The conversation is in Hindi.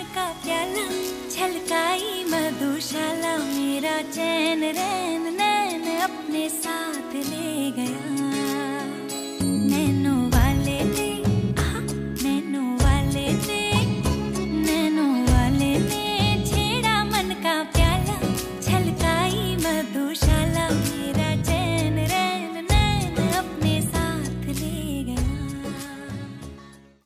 का प्याला छलकाई मधुशाला, मेरा चैन रैन नैन अपने साथ ले गया।